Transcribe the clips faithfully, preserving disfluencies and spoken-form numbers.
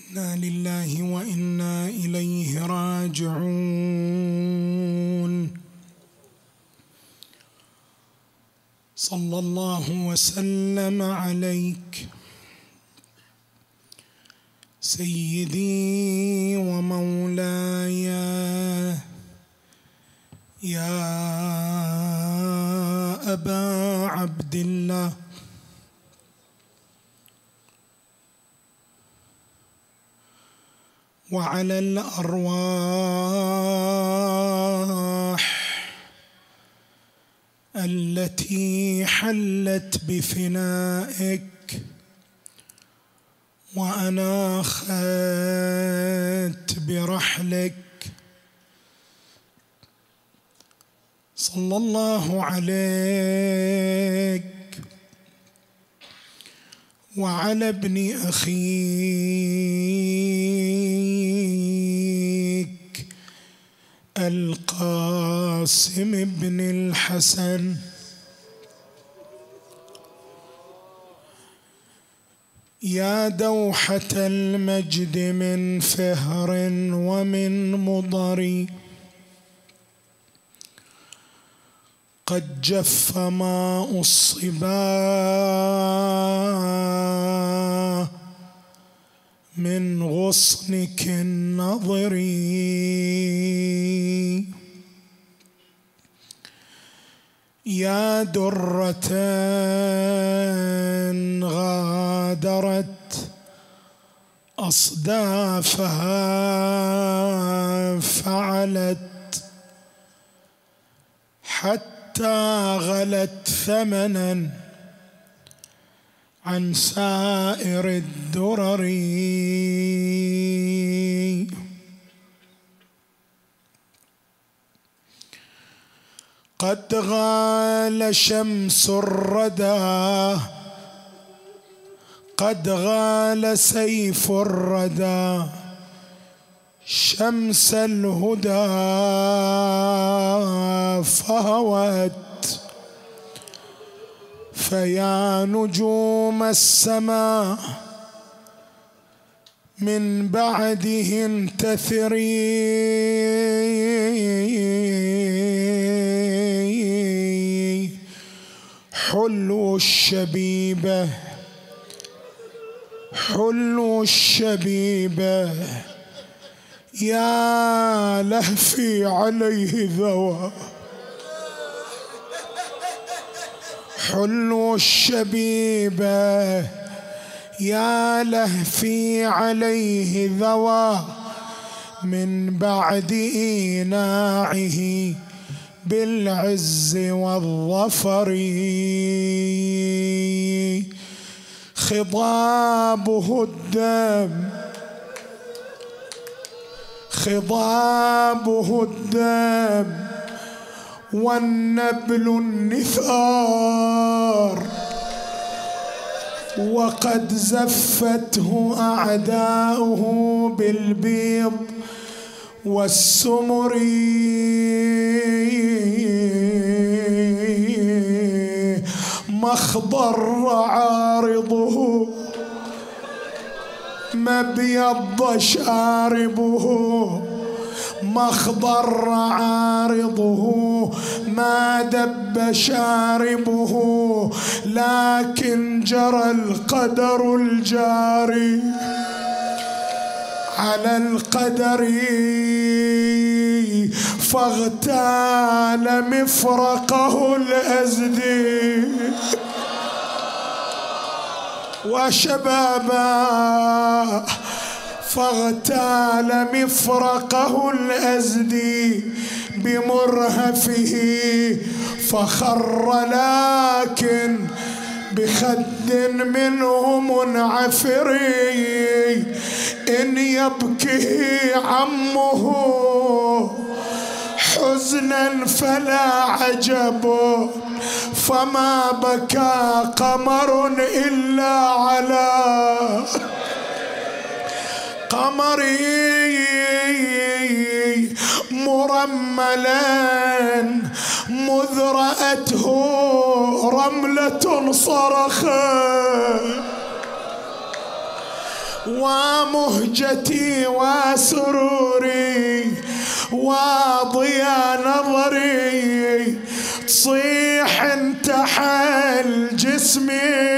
إنا لله وإنا إليه راجعون. صلى الله وسلم عليك سيدي ومولاي يا أبا عبد الله، وعلى الأرواح التي حلت بفنائك وأناخت برحلك، صلى الله عليك وعلى ابن أخيك القاسم بن الحسن، يا دوحة المجد من فهر ومن مضر، قد جف ماء الصبا من غصنك النضر، يا درة غادرت أصدافها فعلت حتى غلت ثمنا عن سائر الدرر، قد غال شمس الردى، قد غال سيف الردى شمس الهدى فهوت، فيا نجوم السماء من بعده انتثري، حلو الشبيبة حلو الشبيبة يا لهفي عليه ذوى، حلو الشبيبة يا لهفي عليه ذوى، من بعد إيناعه بالعز والظفر، خضابه الدم خضابه الدم والنبل النثار، وقد زفته أعداؤه بالبيض والسمر، ما اخضر عارضه ما ابيض شاربه، ما اخضر عارضه ما دب شاربه، لكن جرى القدر الجاري على القدر، فاغتال مفرقه الأزدي وشبابا، فاغتال مفرقه الأزدي بمرهفه، فخر لكن بخد منه منعفر، إن يبكي عمه حزنا فلا عجب، فما بكى قمر إلا على قمري، مرملا مذ رأته رملة صرخت ومهجتي وسروري وضيا نظري تصيح انتحل جسمي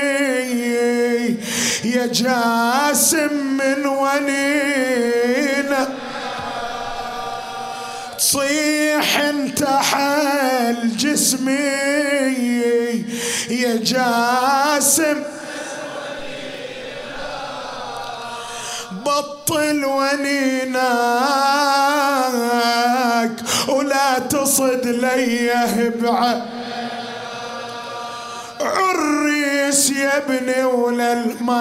يا جاسم من ونينه تصيح انتحل جسمي يا جاسم بطل ونيناك ولا تصد ليه بعد عريس يا ابني ولا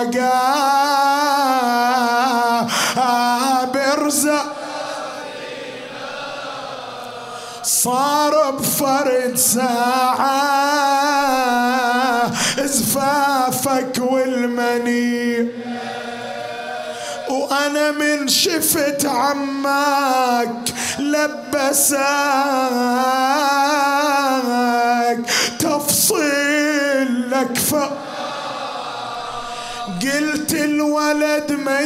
المقابر صار بفرد ساعة زفافك والمني وأنا من شفت عماك لبساك تفصيل لك ف قلت الولد ما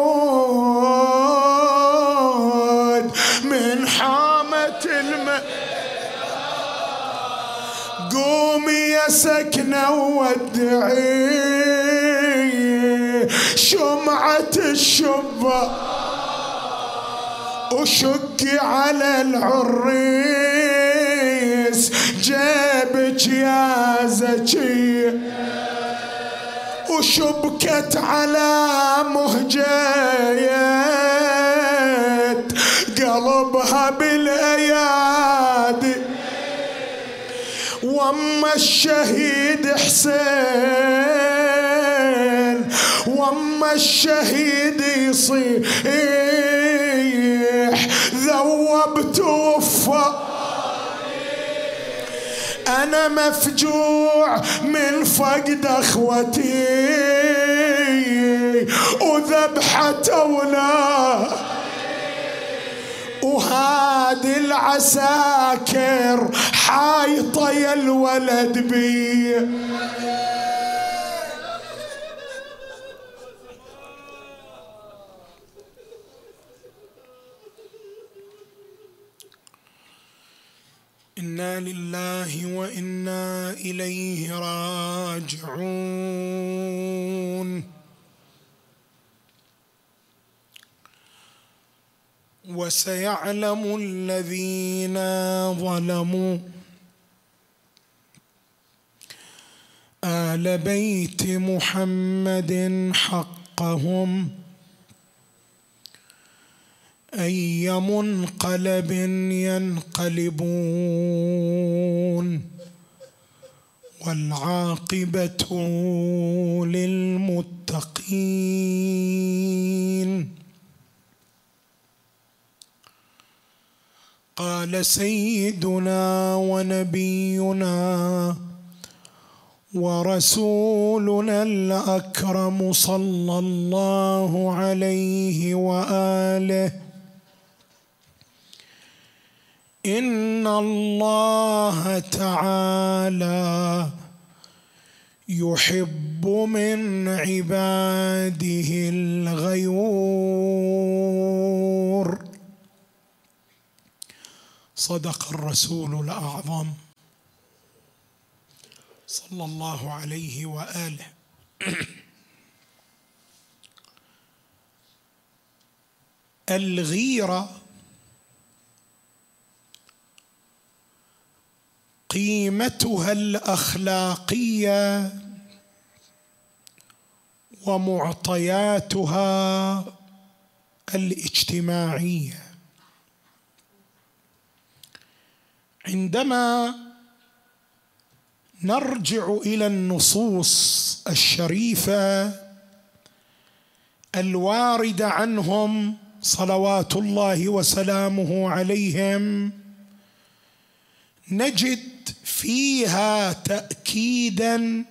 يعود من حامة الماء قومي يا سكنة ودعي شمعة الشبة وشكي على العريس جيبك يا زكي وشبكت على مهجيت قلبها بالايادي واما الشهيد حسين واما الشهيد يصيح ذوبت وفى أنا مفجوع من فقد أخوتي وذبحة أولاد وهادي العساكر حايطة يا الولد بي إنا لله وإنا إليه راجعون. وسيعلم الذين ظلموا آل بيت محمد حقهم أي منقلب ينقلبون والعاقبة للمتقين. قال سيدنا ونبينا ورسولنا الأكرم صلى الله عليه وآله: إن الله تعالى يحب من عباده الغيور. صدق الرسول الأعظم صلى الله عليه وآله. الغيرة قيمتها الأخلاقية ومعطياتها الاجتماعية. عندما نرجع إلى النصوص الشريفة الواردة عنهم صلوات الله وسلامه عليهم، نجد فيها تأكيداً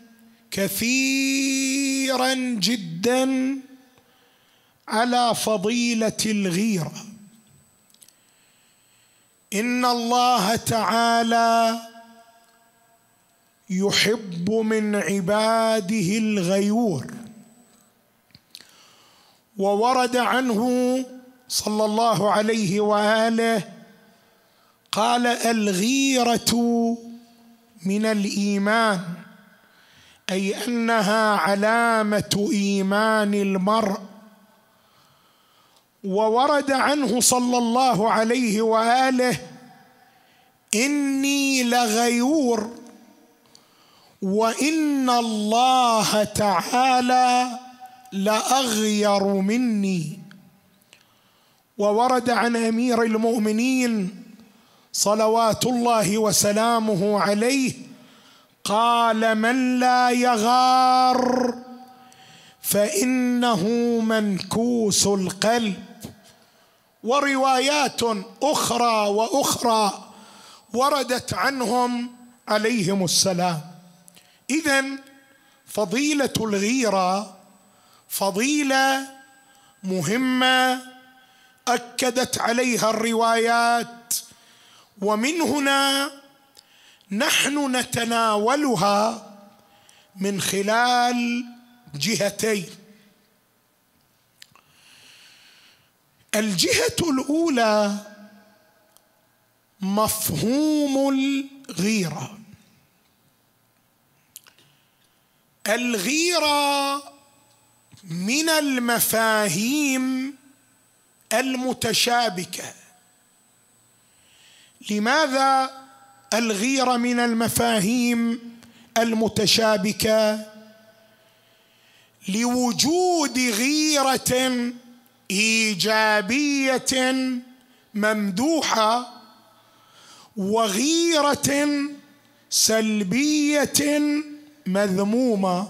كثيراً جداً على فضيلة الغيرة. إن الله تعالى يحب من عباده الغيور، وورد عنه صلى الله عليه وآله قال: الغيرة من الإيمان، أي أنها علامة إيمان المرء. وورد عنه صلى الله عليه وآله: إني لغيور وإن الله تعالى لأغير مني. وورد عن أمير المؤمنين صلوات الله وسلامه عليه قال: من لا يغار فإنه منكوس القلب. وروايات أخرى وأخرى وردت عنهم عليهم السلام. إذن فضيلة الغيرة فضيلة مهمة أكدت عليها الروايات، ومن هنا نحن نتناولها من خلال جهتين. الجهة الأولى مفهوم الغيرة. الغيرة من المفاهيم المتشابكة. لماذا الغيرة من المفاهيم المتشابكة؟ لوجود غيرة إيجابية ممدوحة وغيرة سلبية مذمومة،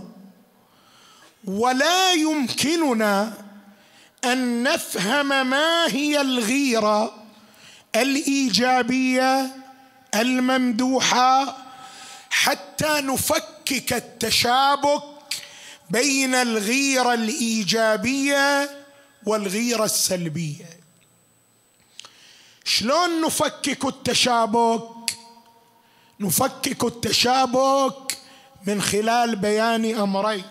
ولا يمكننا أن نفهم ما هي الغيرة الإيجابية الممدوحة حتى نفكك التشابك بين الغيرة الإيجابية والغيرة السلبية. شلون نفكك التشابك؟ نفكك التشابك من خلال بيان أمرين.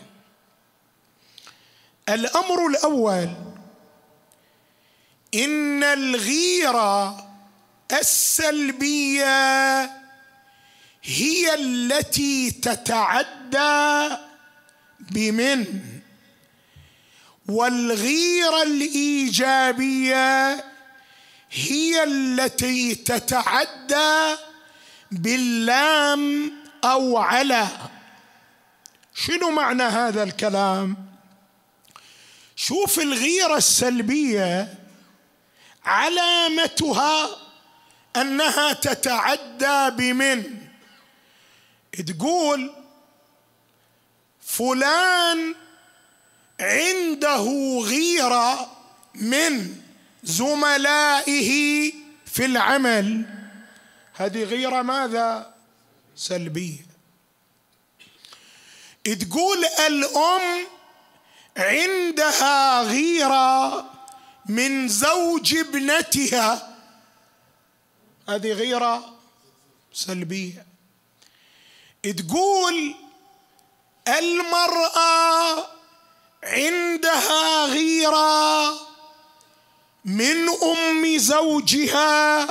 الأمر الأول: إن الغيرة السلبية هي التي تتعدى بمن، والغيرة الإيجابية هي التي تتعدى باللام أو على. شنو معنى هذا الكلام؟ شوف، الغيرة السلبية علامتها أنها تتعدى بمن. تقول فلان عنده غيرة من زملائه في العمل، هذه غيرة ماذا؟ سلبية. تقول الأم عندها غيرة من زوج ابنتها، هذه غيرة سلبية. تقول المرأة عندها غيرة من أم زوجها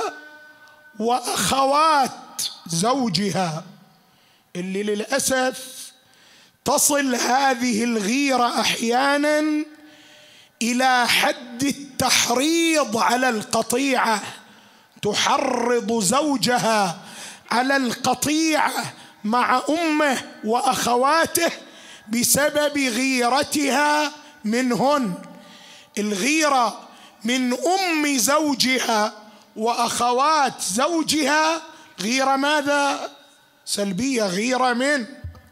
وأخوات زوجها، اللي للأسف تصل هذه الغيرة أحيانا إلى حد التحريض على القطيعة، تحرض زوجها على القطيعة مع أمه وأخواته بسبب غيرتها منهن. الغيرة من أم زوجها وأخوات زوجها غيرة ماذا؟ سلبية. غيرة من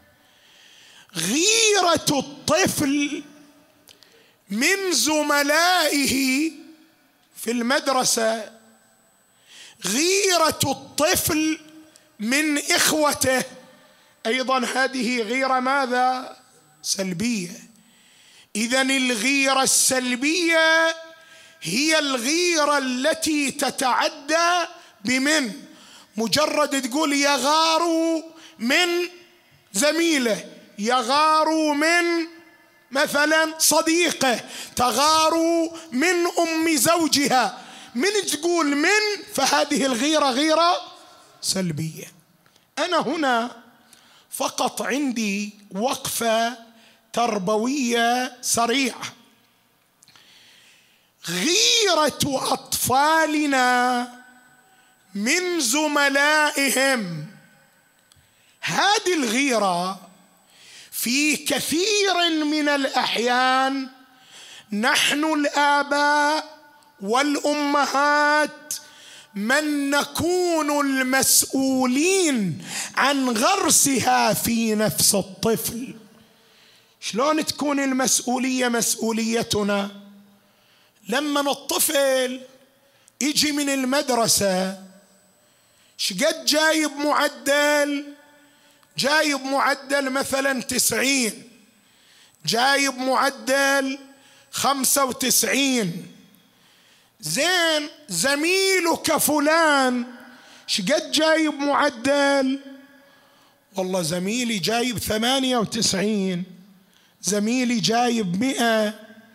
غيرة الطفل من زملائه في المدرسة، غيرة الطفل من إخوته، أيضا هذه غيرة ماذا؟ سلبية. إذن الغيرة السلبية هي الغيرة التي تتعدى بمن. مجرد تقول يغار من زميله، يغار من مثلا صديقه تغار من أم زوجها، من تقول من، فهذه الغيرة غيرة سلبية. أنا هنا فقط عندي وقفة تربوية سريعة. غيرة أطفالنا من زملائهم، هذه الغيرة في كثير من الأحيان نحن الآباء والأمهات من نكون المسؤولين عن غرسها في نفس الطفل. شلون تكون المسؤولية مسؤوليتنا؟ لما الطفل يجي من المدرسة شقد جايب معدل؟ جايب معدل مثلا تسعين، جايب معدل خمسة وتسعين. زين زميلك فلان شقد جايب معدل؟ والله زميلي جايب ثمانية وتسعين، زميلي جايب مئة.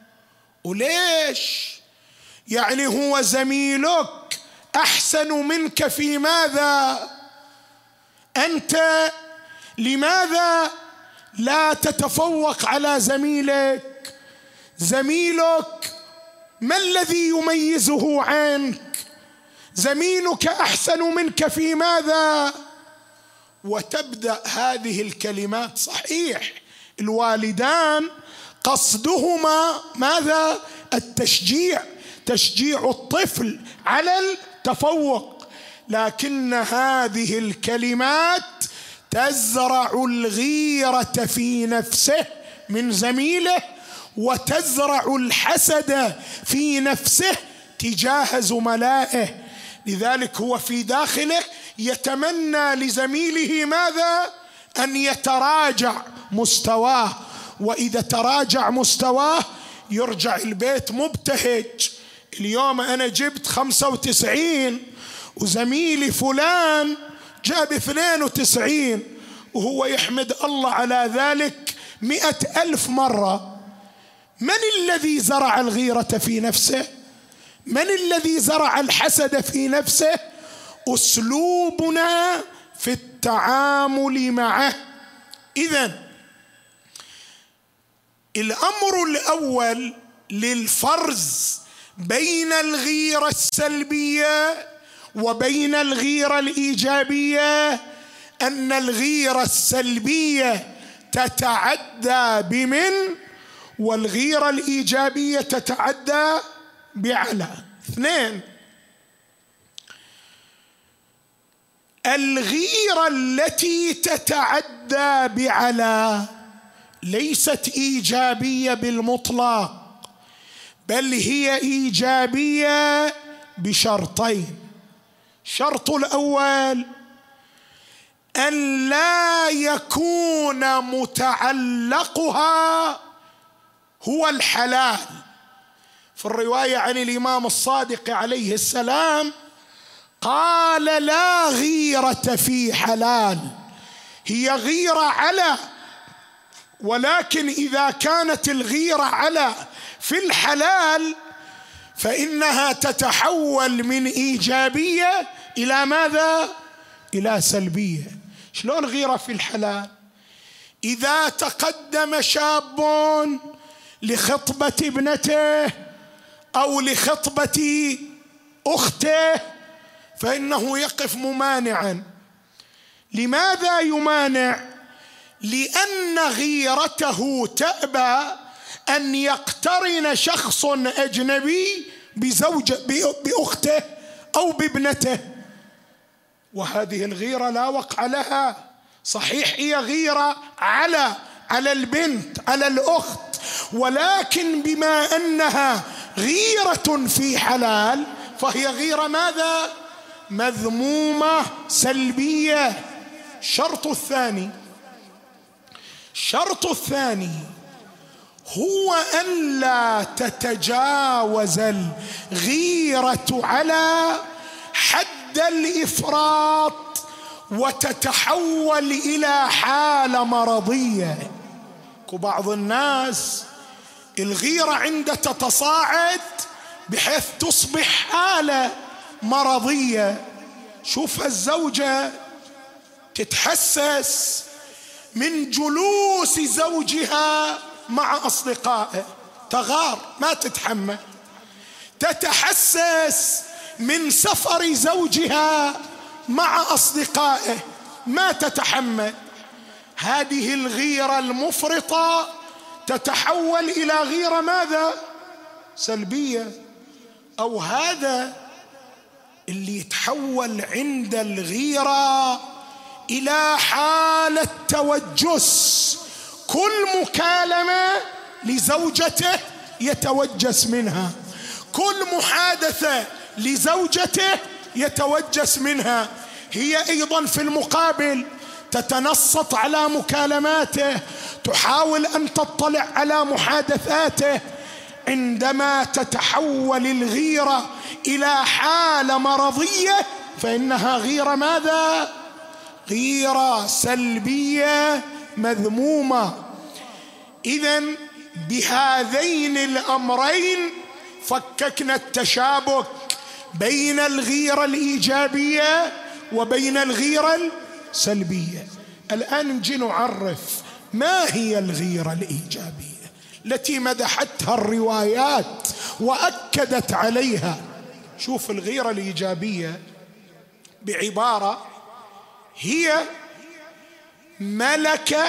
وليش؟ يعني هو زميلك أحسن منك في ماذا؟ أنت لماذا لا تتفوق على زميلك؟ زميلك ما الذي يميزه عنك؟ زميلك أحسن منك في ماذا؟ وتبدأ هذه الكلمات. صحيح الوالدان قصدهما ماذا؟ التشجيع، تشجيع الطفل على التفوق، لكن هذه الكلمات تزرع الغيرة في نفسه من زميله، وتزرع الحسد في نفسه تجاه زملائه. لذلك هو في داخله يتمنى لزميله ماذا؟ أن يتراجع مستواه، وإذا تراجع مستواه يرجع البيت مبتهج. اليوم أنا جبت خمسة وتسعين وزميلي فلان جاب اثنين وتسعين، وهو يحمد الله على ذلك مئة ألف مرة. من الذي زرع الغيرة في نفسه؟ من الذي زرع الحسد في نفسه؟ أسلوبنا في التعامل معه. إذن الأمر الأول للفرز بين الغيرة السلبية وبين الغيرة الإيجابية أن الغيرة السلبية تتعدى بمن، والغيرة الإيجابية تتعدى بعلى. اثنين، الغيرة التي تتعدى بعلى ليست إيجابية بالمطلق، بل هي إيجابية بشرطين. الشرط الأول أن لا يكون متعلقها هو الحلال. في الرواية عن الإمام الصادق عليه السلام قال لا غيرة في حلال، هي غيرة على، ولكن إذا كانت الغيرة على في الحلال فإنها تتحول من إيجابية إلى ماذا؟ إلى سلبية. شلون غيرة في الحلال؟ إذا تقدم شاب لخطبة ابنته أو لخطبة أخته فإنه يقف ممانعا. لماذا يمانع؟ لأن غيرته تأبى أن يقترن شخص أجنبي بزوجة بأخته أو بابنته، وهذه الغيرة لا وقع لها. صحيح هي غيرة على على البنت على الأخت، ولكن بما أنها غيرة في حلال فهي غيرة ماذا؟ مذمومة سلبية. الشرط الثاني الشرط الثاني هو أن لا تتجاوز الغيرة على حد الإفراط وتتحول إلى حالة مرضية. وبعض الناس الغيرة عند تتصاعد بحيث تصبح حالة مرضية. شوف الزوجة تتحسس من جلوس زوجها مع أصدقائه، تغار ما تتحمل. تتحسس من سفر زوجها مع أصدقائه ما تتحمل. هذه الغيرة المفرطة تتحول إلى غيرة ماذا؟ سلبية. أو هذا اللي يتحول عند الغيرة إلى حالة توجس، كل مكالمة لزوجته يتوجس منها، كل محادثة لزوجته يتوجس منها. هي أيضا في المقابل تتنصت على مكالماته، تحاول أن تطلع على محادثاته. عندما تتحول الغيرة إلى حالة مرضية فإنها غيرة ماذا؟ غيرة سلبية مذمومة. إذن بهذين الأمرين فككنا التشابك بين الغيرة الإيجابية وبين الغيرة السلبية. الآن نجي نعرف ما هي الغيرة الإيجابية التي مدحتها الروايات وأكدت عليها. شوف الغيرة الإيجابية بعبارة: هي ملكة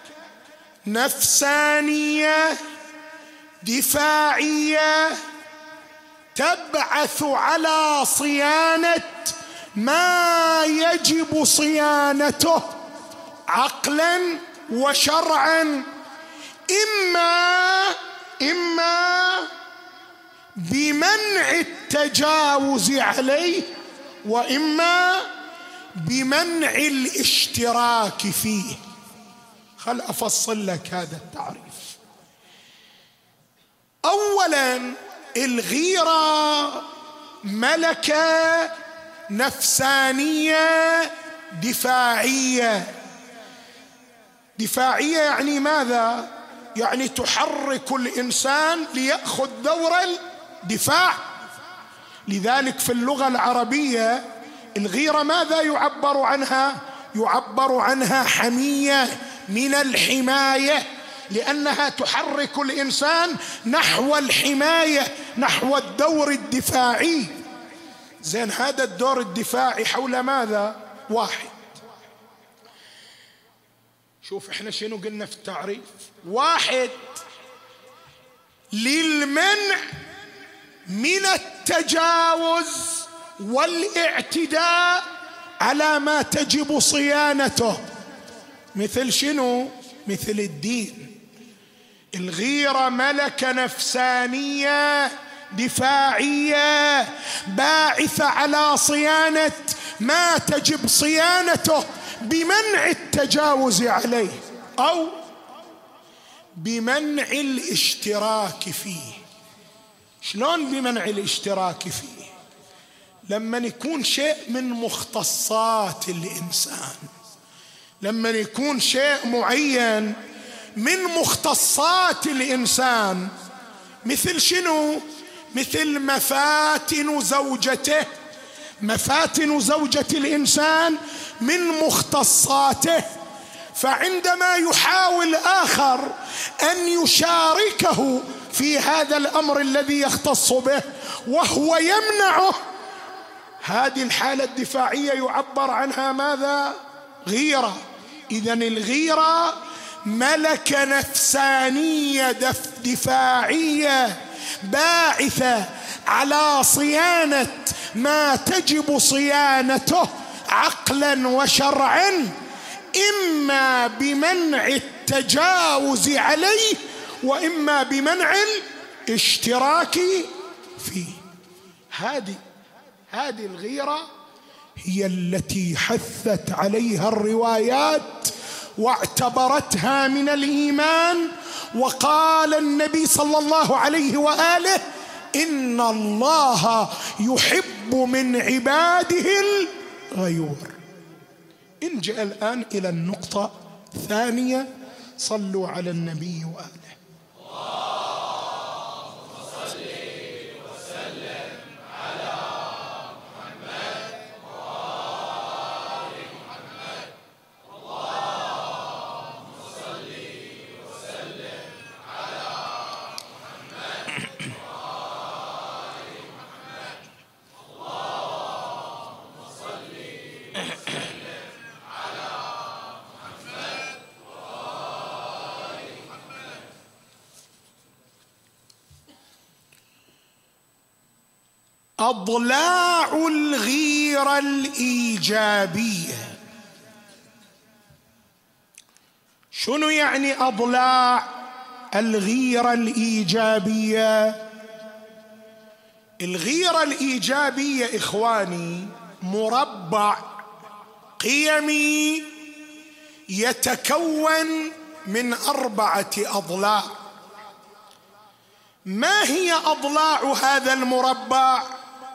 نفسانية دفاعية تبعث على صيانة ما يجب صيانته عقلا وشرعا، إما إما بمنع التجاوز عليه وإما بمنع الاشتراك فيه. خل أفصل لك هذا التعريف. أولا، الغيرة ملكة نفسانية دفاعية. دفاعية يعني ماذا؟ يعني تحرك الإنسان ليأخذ دور الدفاع. لذلك في اللغة العربية الغيرة ماذا يعبر عنها؟ يعبر عنها حمية من الحماية، لأنها تحرك الإنسان نحو الحماية، نحو الدور الدفاعي. زين، هذا الدور الدفاعي حول ماذا؟ واحد. شوف احنا شنو قلنا في التعريف. واحد، للمنع من التجاوز والاعتداء على ما تجب صيانته. مثل شنو؟ مثل الدين. الغيرة ملكة نفسانية دفاعية باعثة على صيانة ما تجب صيانته بمنع التجاوز عليه أو بمنع الاشتراك فيه. شلون بمنع الاشتراك فيه؟ لما يكون شيء من مختصات الإنسان، لما يكون شيء معين من مختصات الإنسان، مثل شنو؟ مثل مفاتن زوجته. مفاتن زوجة الإنسان من مختصاته، فعندما يحاول آخر أن يشاركه في هذا الأمر الذي يختص به وهو يمنعه، هذه الحالة الدفاعية يعبر عنها ماذا؟ غيرة. إذن الغيرة ملكة نفسانية دفاعية باعثة على صيانة ما تجب صيانته عقلا وشرعا، إما بمنع التجاوز عليه وإما بمنع الاشتراك فيه. هذه هذه الغيرة هي التي حثت عليها الروايات واعتبرتها من الإيمان. وقال النبي صلى الله عليه وآله: إن الله يحب من عباده الغيور. نجي الآن إلى النقطة الثانية. صلوا على النبي وآله. أضلاع الغيرة الإيجابية. شنو يعني أضلاع الغيرة الإيجابية؟ الغيرة الإيجابية إخواني مربع قيمي يتكون من أربعة أضلاع. ما هي أضلاع هذا المربع؟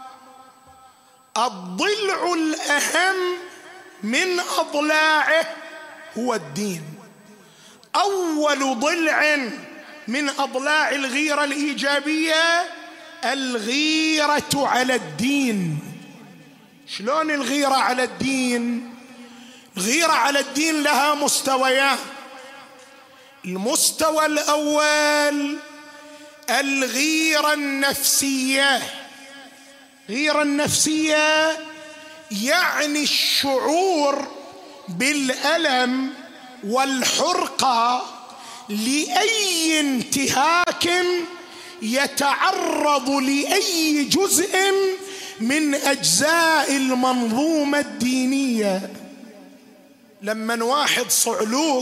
الضلع الأهم من أضلاعه هو الدين. أول ضلع من أضلاع الغيرة الإيجابية الغيرة على الدين. شلون الغيرة على الدين؟ الغيرة على الدين لها مستويات. المستوى الأول الغيرة النفسية. الغيرة النفسية يعني الشعور بالألم والحرقة لأي انتهاك يتعرض لأي جزء من أجزاء المنظومة الدينية. لما واحد صعلوك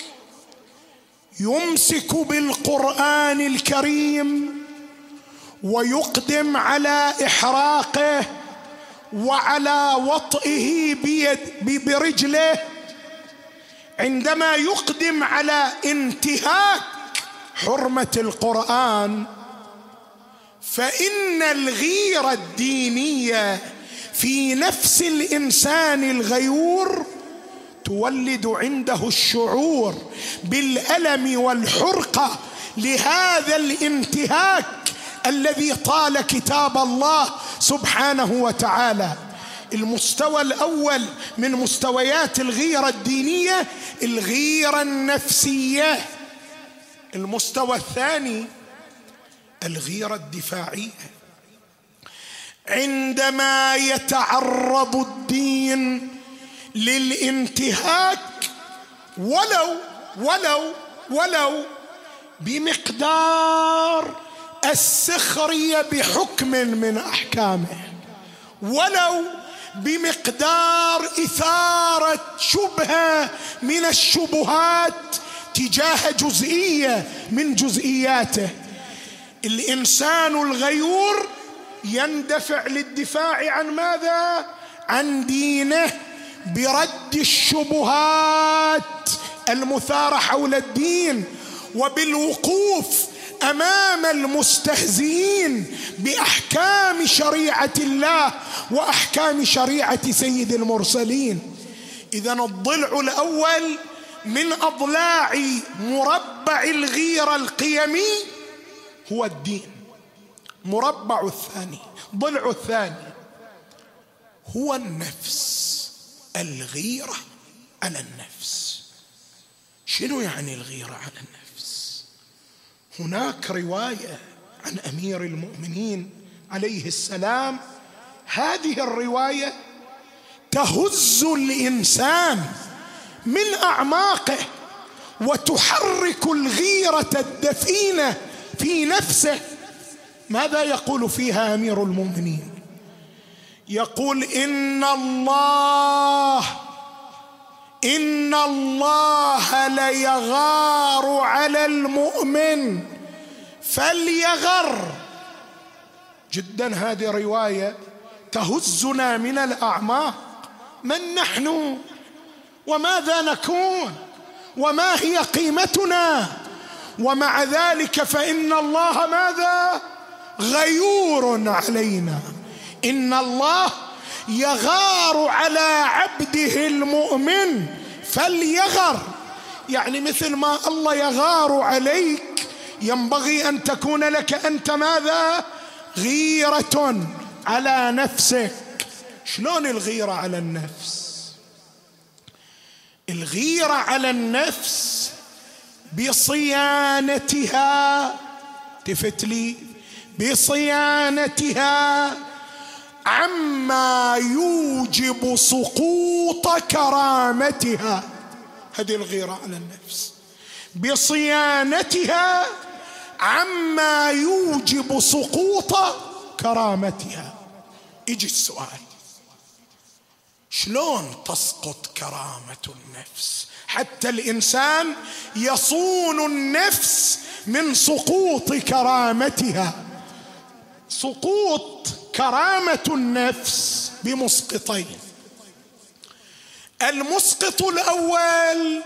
يمسك بالقرآن الكريم ويقدم على إحراقه وعلى وطئه بيد برجله، عندما يقدم على انتهاك حرمة القرآن، فإن الغيرة الدينية في نفس الإنسان الغيور تولد عنده الشعور بالألم والحرقة لهذا الانتهاك الذي طال كتاب الله سبحانه وتعالى. المستوى الأول من مستويات الغيرة الدينية الغيرة النفسية. المستوى الثاني الغيرة الدفاعية. عندما يتعرض الدين للانتهاك ولو ولو ولو بمقدار السخرية بحكم من أحكامه، ولو بمقدار إثارة شبهة من الشبهات تجاه جزئية من جزئياته، الإنسان الغيور يندفع للدفاع عن ماذا؟ عن دينه، برد الشبهات المثارة حول الدين، وبالوقوف أمام المستهزئين بأحكام شريعة الله وأحكام شريعة سيد المرسلين. إذن الضلع الأول من أضلاع مربع الغيرة القيمي هو الدين. مربع الثاني، ضلع الثاني هو النفس. الغيرة على النفس. شنو يعني الغيرة على النفس؟ هناك رواية عن أمير المؤمنين عليه السلام، هذه الرواية تهز الإنسان من أعماقه وتحرك الغيرة الدفينة في نفسه. ماذا يقول فيها أمير المؤمنين؟ يقول إن الله إن الله ليغار على المؤمن فليغر. جدا هذه رواية تهزنا من الأعماق. من نحن وماذا نكون وما هي قيمتنا؟ ومع ذلك فإن الله ماذا؟ غيور علينا. إن الله يغار على عبده المؤمن فليغر، يعني مثل ما الله يغار عليك ينبغي أن تكون لك أنت ماذا؟ غيرة على نفسك. شلون الغيرة على النفس؟ الغيرة على النفس بصيانتها، تفت لي، بصيانتها عما يوجب سقوط كرامتها. هذه الغيرة على النفس، بصيانتها عما يوجب سقوط كرامتها. يجي السؤال: شلون تسقط كرامة النفس؟ حتى الإنسان يصون النفس من سقوط كرامتها. سقوط كرامة النفس بمسقطين. المسقط الأول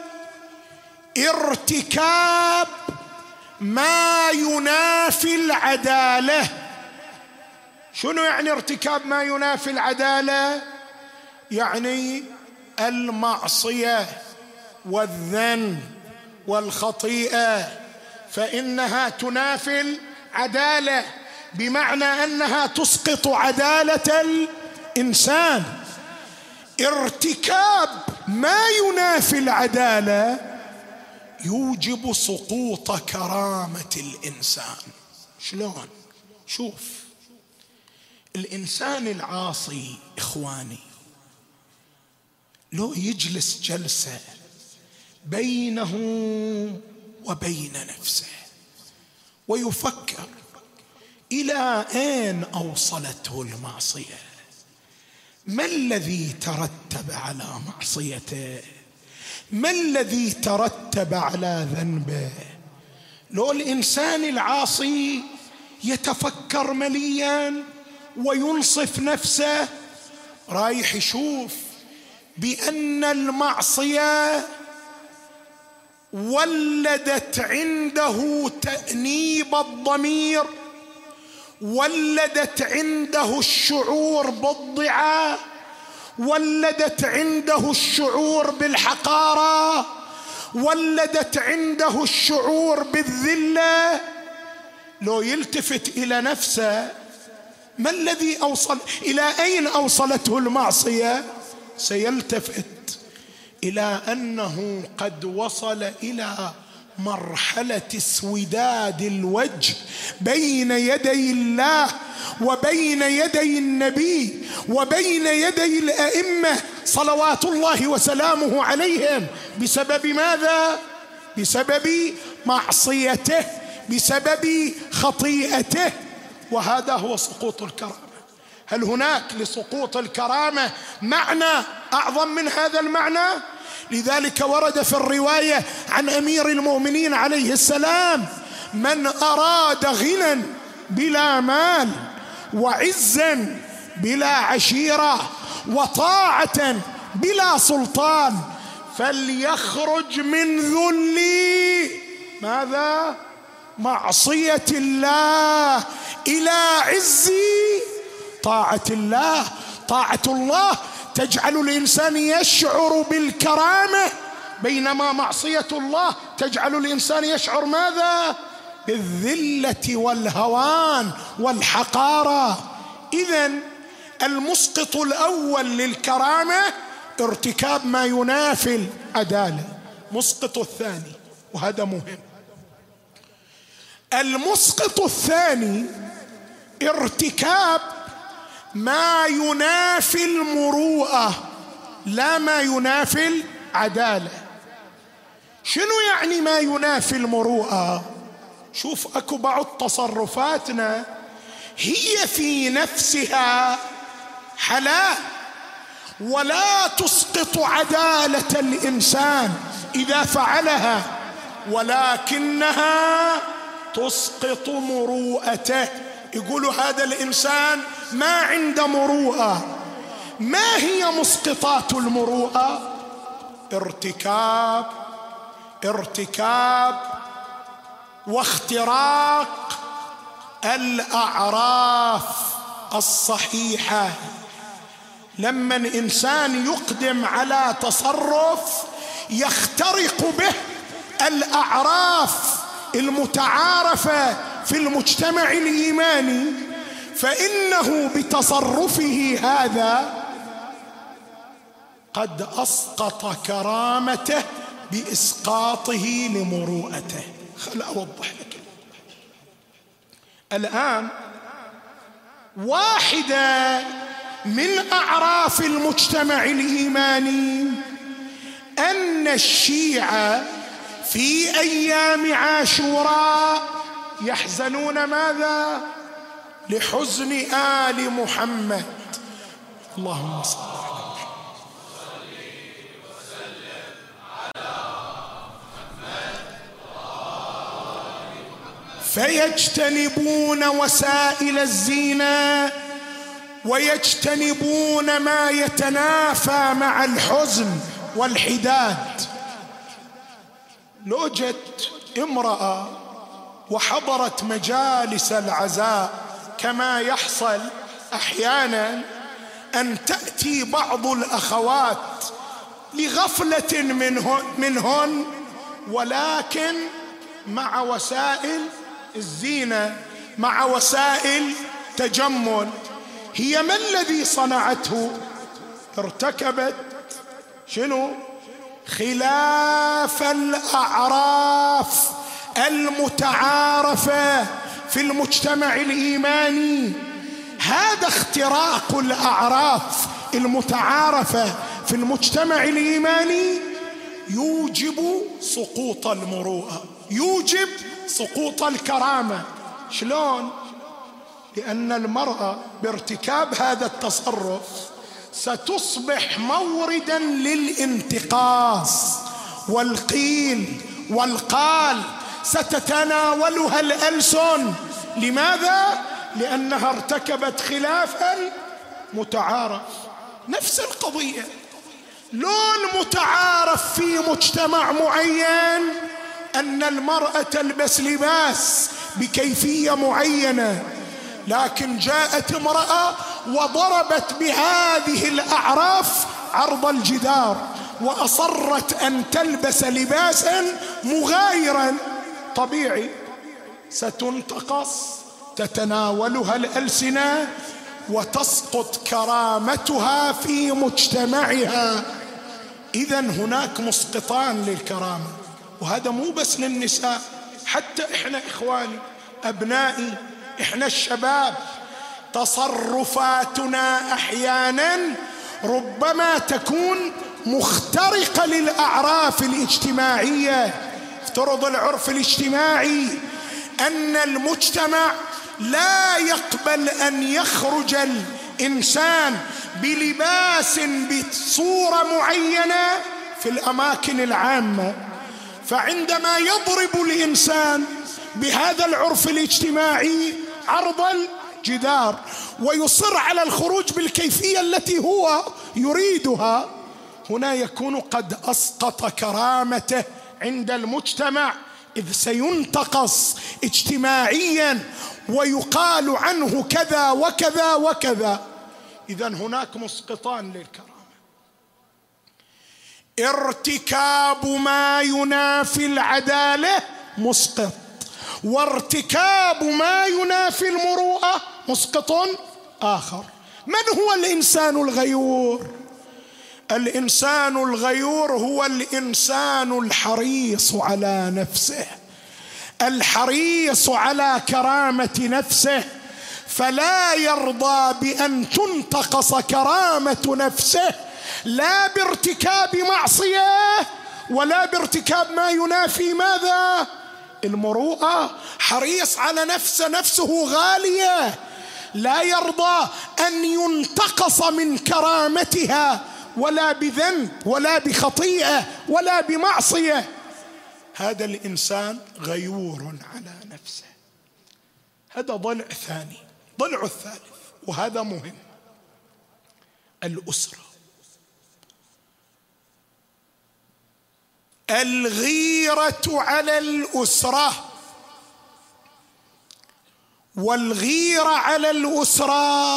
ارتكاب ما ينافي العدالة. شنو يعني ارتكاب ما ينافي العدالة؟ يعني المعصية والذنب والخطيئة، فإنها تنافي العدالة، بمعنى أنها تسقط عدالة الإنسان. ارتكاب ما ينافي العدالة يوجب سقوط كرامة الإنسان. شلون؟ شوف، الإنسان العاصي إخواني لو يجلس جلسة بينه وبين نفسه ويفكر إلى أين أوصلته المعصية، ما الذي ترتب على معصيته، ما الذي ترتب على ذنبه. لو الإنسان العاصي يتفكر مليا وينصف نفسه، رايح يشوف بأن المعصية ولدت عنده تأنيب الضمير، ولدت عنده الشعور بالضعة، ولدت عنده الشعور بالحقارة، ولدت عنده الشعور بالذلة. لو يلتفت إلى نفسه، ما الذي أوصل، إلى أين أوصلته المعصية؟ سيلتفت إلى أنه قد وصل إلى مرحلة اسوداد الوجه بين يدي الله وبين يدي النبي وبين يدي الأئمة صلوات الله وسلامه عليهم. بسبب ماذا؟ بسبب معصيته، بسبب خطيئته. وهذا هو سقوط الكرامة. هل هناك لسقوط الكرامة معنى أعظم من هذا المعنى؟ لذلك ورد في الرواية عن أمير المؤمنين عليه السلام: من أراد غنى بلا مال، وعزا بلا عشيرة، وطاعة بلا سلطان، فليخرج من ذل ماذا؟ معصية الله إلى عز طاعة الله. طاعة الله تجعل الإنسان يشعر بالكرامة، بينما معصية الله تجعل الإنسان يشعر ماذا؟ بالذلة والهوان والحقارة. إذن المسقط الأول للكرامة ارتكاب ما ينافي العدالة. مسقط الثاني، وهذا مهم، المسقط الثاني ارتكاب ما ينافي المروءة لا ما ينافي العدالة. شنو يعني ما ينافي المروءة؟ شوف، اكو بعض تصرفاتنا هي في نفسها حلال ولا تسقط عدالة الإنسان إذا فعلها، ولكنها تسقط مروءته. يقولوا هذا الإنسان ما عنده مروءة. ما هي مسقطات المروءة؟ ارتكاب ارتكاب واختراق الأعراف الصحيحة. لما الإنسان يقدم على تصرف يخترق به الأعراف المتعارفة في المجتمع الإيماني، فإنه بتصرفه هذا قد أسقط كرامته بإسقاطه لمروءته. خل أوضح لك الآن. واحدة من أعراف المجتمع الإيماني أن الشيعة في أيام عاشوراء يحزنون ماذا؟ لحزن آل محمد. اللهم صل على فيجتنبون وسائل الزينة ويجتنبون ما يتنافى مع الحزن والحداد. لو جت امرأة وحضرت مجالس العزاء كما يحصل أحيانا أن تأتي بعض الأخوات لغفلة منهن, منهن ولكن مع وسائل الزينة، مع وسائل تجمل، هي ما الذي صنعته؟ ارتكبت شنو؟ خلاف الأعراف المتعارفة في المجتمع الإيماني. هذا اختراق الأعراف المتعارفة في المجتمع الإيماني يوجب سقوط المروءة، يوجب سقوط الكرامة. شلون؟ لأن المرأة بارتكاب هذا التصرف ستصبح موردا للانتقاص والقيل والقال، ستتناولها الألسن. لماذا؟ لأنها ارتكبت خلافا متعارف. نفس القضية، لو المتعارف في مجتمع معين أن المرأة تلبس لباس بكيفية معينة، لكن جاءت امرأة وضربت بهذه الأعراف عرض الجدار وأصرت أن تلبس لباسا مغايرا، طبيعي ستنتقص، تتناولها الألسنة وتسقط كرامتها في مجتمعها. إذن هناك مسقطان للكرامة، وهذا مو بس للنساء، حتى إحنا إخواني أبنائي، إحنا الشباب تصرفاتنا أحيانا ربما تكون مخترقة للأعراف الاجتماعية. افترض العرف الاجتماعي أن المجتمع لا يقبل أن يخرج الإنسان بلباس بصورة معينة في الأماكن العامة، فعندما يضرب الإنسان بهذا العرف الاجتماعي عرض الجدار ويصر على الخروج بالكيفية التي هو يريدها، هنا يكون قد أسقط كرامته عند المجتمع، إذ سينتقص اجتماعيا ويقال عنه كذا وكذا وكذا. إذن هناك مسقطان للكرامة. ارتكاب ما ينافي العدالة مسقط، وارتكاب ما ينافي المروءة مسقط آخر. من هو الإنسان الغيور؟ الإنسان الغيور هو الإنسان الحريص على نفسه، الحريص على كرامة نفسه، فلا يرضى بأن تنتقص كرامة نفسه، لا بارتكاب معصية ولا بارتكاب ما ينافي ماذا؟ المروءة. حريص على نفسه، نفسه غالية، لا يرضى أن ينتقص من كرامتها ولا بذنب ولا بخطيئة ولا بمعصية. هذا الإنسان غيور على نفسه. هذا ضلع ثاني. ضلع الثالث وهذا مهم، الأسرة. الغيرة على الأسرة، والغيرة على الأسرة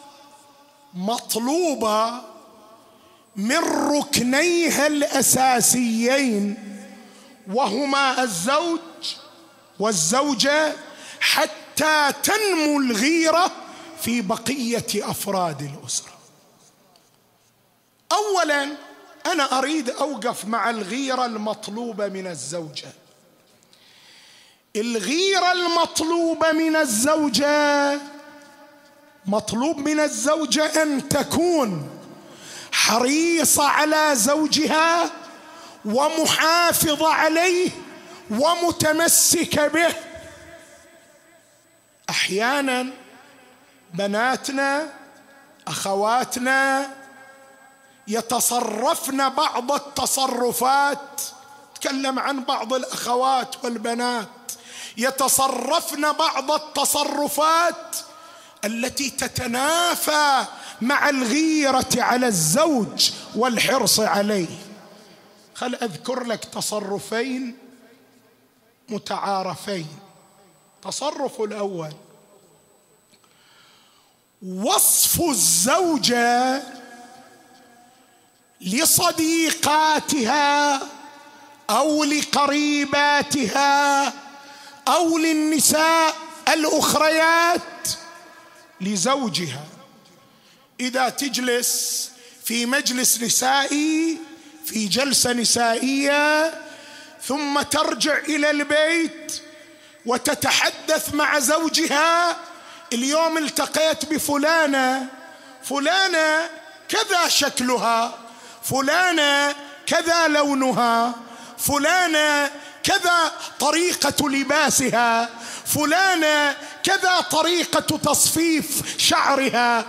مطلوبة من ركنيها الأساسيين، وهما الزوج والزوجة، حتى تنمو الغيرة في بقية أفراد الأسرة. أولاً أنا أريد أوقف مع الغيرة المطلوبة من الزوجة. الغيرة المطلوبة من الزوجة، مطلوب من الزوجة أن تكون حريصة على زوجها ومحافظة عليه ومتمسكة به. أحيانا بناتنا أخواتنا يتصرفن بعض التصرفات، تكلم عن بعض الأخوات والبنات، يتصرفن بعض التصرفات التي تتنافى مع الغيرة على الزوج والحرص عليه. خل أذكر لك تصرفين متعارفين. تصرف الأول: وصف الزوجة لصديقاتها أو لقريباتها أو للنساء الأخريات لزوجها. إذا تجلس في مجلس نسائي، في جلسة نسائية، ثم ترجع إلى البيت وتتحدث مع زوجها: اليوم التقيت بفلانة، فلانة كذا شكلها، فلانة كذا لونها، فلانة كذا طريقة لباسها، فلانة كذا طريقة تصفيف شعرها.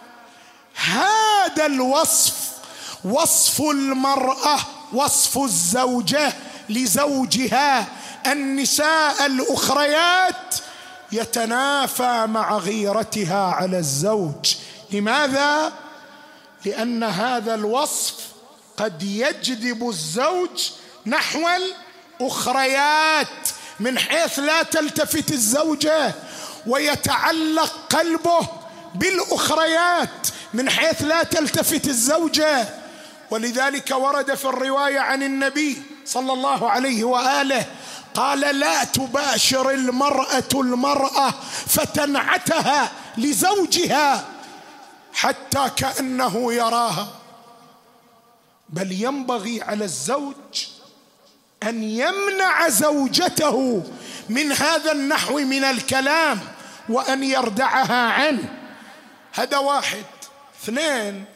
هذا الوصف، وصف المرأة، وصف الزوجة لزوجها النساء الأخريات، يتنافى مع غيرتها على الزوج. لماذا؟ لأن هذا الوصف قد يجذب الزوج نحو الأخريات من حيث لا تلتفت الزوجة، ويتعلق قلبه بالأخريات من حيث لا تلتفت الزوجة. ولذلك ورد في الرواية عن النبي صلى الله عليه وآله قال: لا تباشر المرأة المرأة فتنعتها لزوجها حتى كأنه يراها، بل ينبغي على الزوج أن يمنع زوجته من هذا النحو من الكلام وأن يردعها عنه. هذا واحد. اثنين: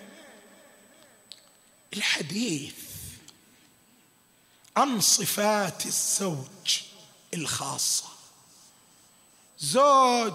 الحديث عن صفات الزوج الخاصة. زوج،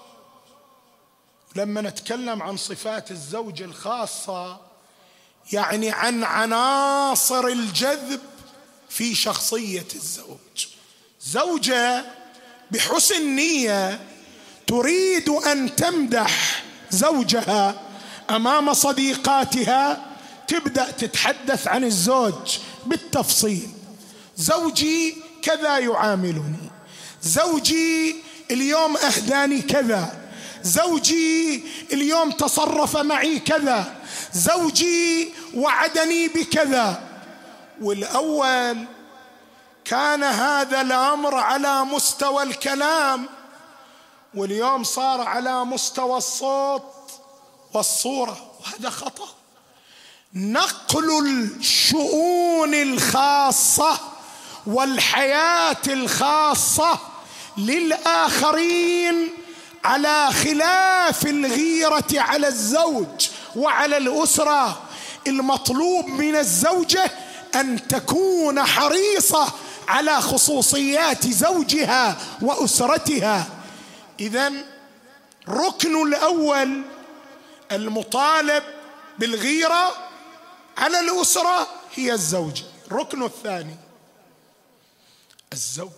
لما نتكلم عن صفات الزوج الخاصة يعني عن عناصر الجذب في شخصية الزوج. زوجة بحسن نية تريد أن تمدح زوجها أمام صديقاتها، تبدأ تتحدث عن الزوج بالتفصيل: زوجي كذا يعاملني، زوجي اليوم أهداني كذا، زوجي اليوم تصرف معي كذا، زوجي وعدني بكذا. والأول كان هذا الأمر على مستوى الكلام، واليوم صار على مستوى الصوت والصورة، وهذا خطأ. نقل الشؤون الخاصة والحياة الخاصة للآخرين على خلاف الغيرة على الزوج وعلى الأسرة. المطلوب من الزوجة أن تكون حريصة على خصوصيات زوجها وأسرتها. إذن الركن الأول المطالب بالغيرة على الأسرة هي الزوجة. الركن الثاني: الزوج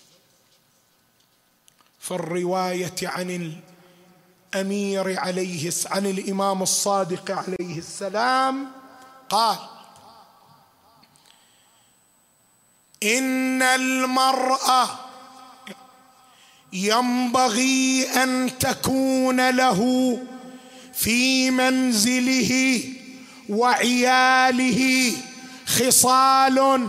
في الرواية عن الأمير عليه عن الإمام الصادق عليه السلام قال: إن المرأة ينبغي أن تكون له في منزله وعياله خصال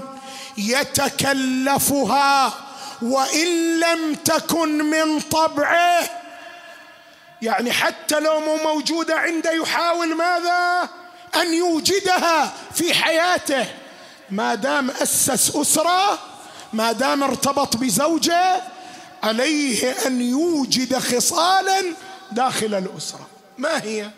يتكلفها وإن لم تكن من طبعه. يعني حتى لو مو موجودة عنده يحاول ماذا؟ أن يوجدها في حياته. ما دام أسس أسرة، ما دام ارتبط بزوجة، عليه أن يوجد خصالا داخل الأسرة. ما هي؟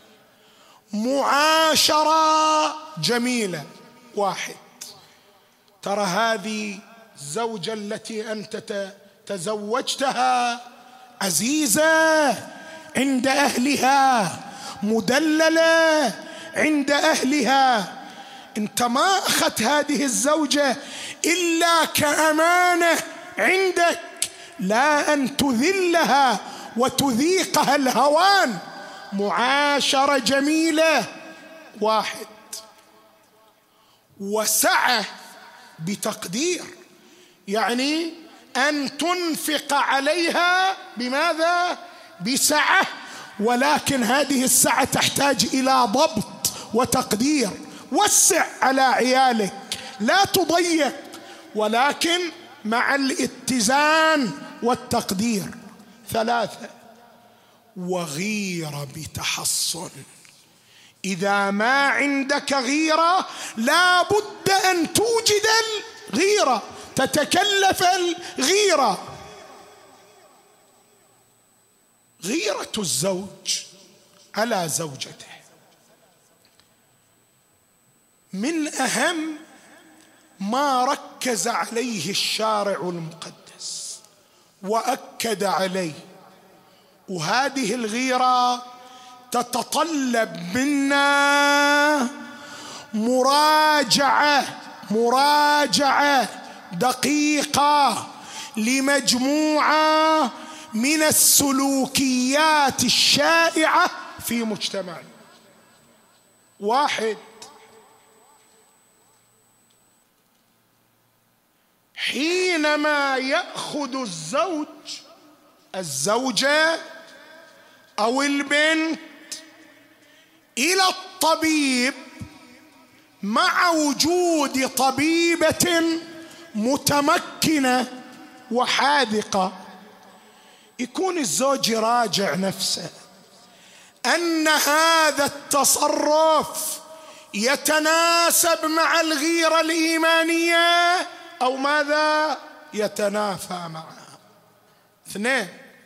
معاشرة جميلة. واحد: ترى هذه الزوجة التي أنت تزوجتها عزيزة عند أهلها، مدللة عند أهلها. أنت ما أخذت هذه الزوجة إلا كأمانة عندك، لا أن تذلها وتذيقها الهوان. معاشرة جميلة. واحد، وسعة بتقدير، يعني أن تنفق عليها بماذا؟ بسعة، ولكن هذه السعة تحتاج إلى ضبط وتقدير. وسع على عيالك، لا تضيق، ولكن مع الاتزان والتقدير. ثلاثة، وغيرة بتحصن. إذا ما عندك غيرة لا بد أن توجد الغيرة، تتكلف الغيرة. غيرة الزوج على زوجته من أهم ما ركز عليه الشارع المقدس وأكد عليه. وهذه الغيرة تتطلب منا مراجعة مراجعة دقيقة لمجموعة من السلوكيات الشائعة في مجتمعنا. واحد، حينما يأخذ الزوج الزوجة أو البنت إلى الطبيب مع وجود طبيبة متمكنة وحاذقة، يكون الزوج يراجع نفسه أن هذا التصرف يتناسب مع الغيرة الإيمانية أو ماذا؟ يتنافى معها. اثنين،